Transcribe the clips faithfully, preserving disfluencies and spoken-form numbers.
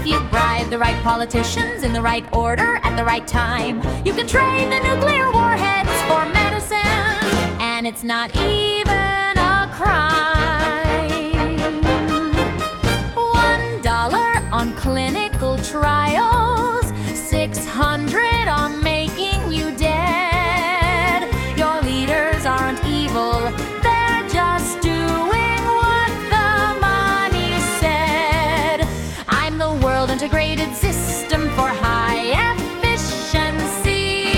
If you bribe the right politicians in the right order at the right time, you can trade the nuclear warheads for medicine, and it's not even a crime. One dollar on clinical trials, six hundred on making you dead. Your leaders aren't evil, they're just doing what the money said. I'm the world integrated system for high efficiency.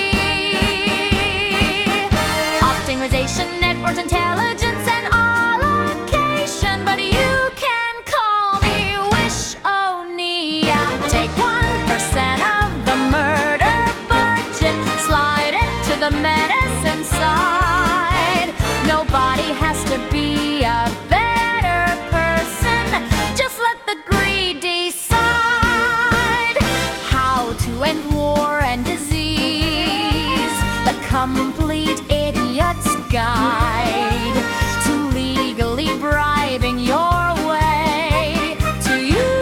Optimization, networks, intelligence, and allocation. But you can call me Wish-O-Nia. Take one percent of the murder budget, slide it to the medicine side. Nobody has to be a better person. Just let the greed decide how to end war and disease. The complete idiot's guide to legally bribing your way to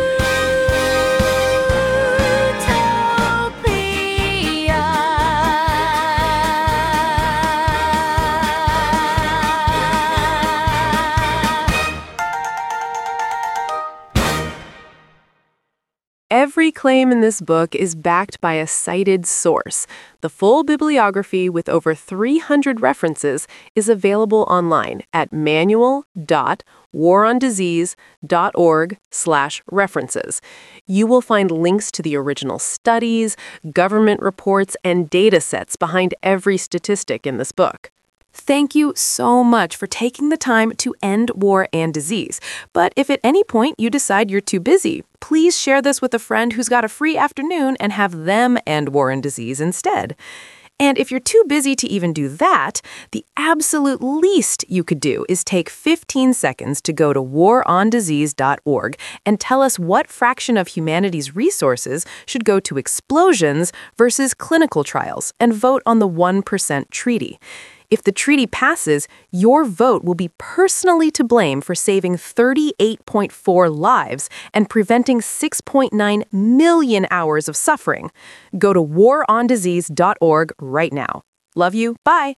Every claim in this book is backed by a cited source. The full bibliography with over three hundred references is available online at manual dot war on disease dot org slash references. You will find links to the original studies, government reports, and data sets behind every statistic in this book. Thank you so much for taking the time to end war and disease. But if at any point you decide you're too busy, please share this with a friend who's got a free afternoon and have them end war and disease instead. And if you're too busy to even do that, the absolute least you could do is take fifteen seconds to go to war on disease dot org and tell us what fraction of humanity's resources should go to explosions versus clinical trials, and vote on the one percent treaty. If the treaty passes, your vote will be personally to blame for saving thirty-eight point four lives and preventing six point nine million hours of suffering. Go to war on disease dot org right now. Love you. Bye.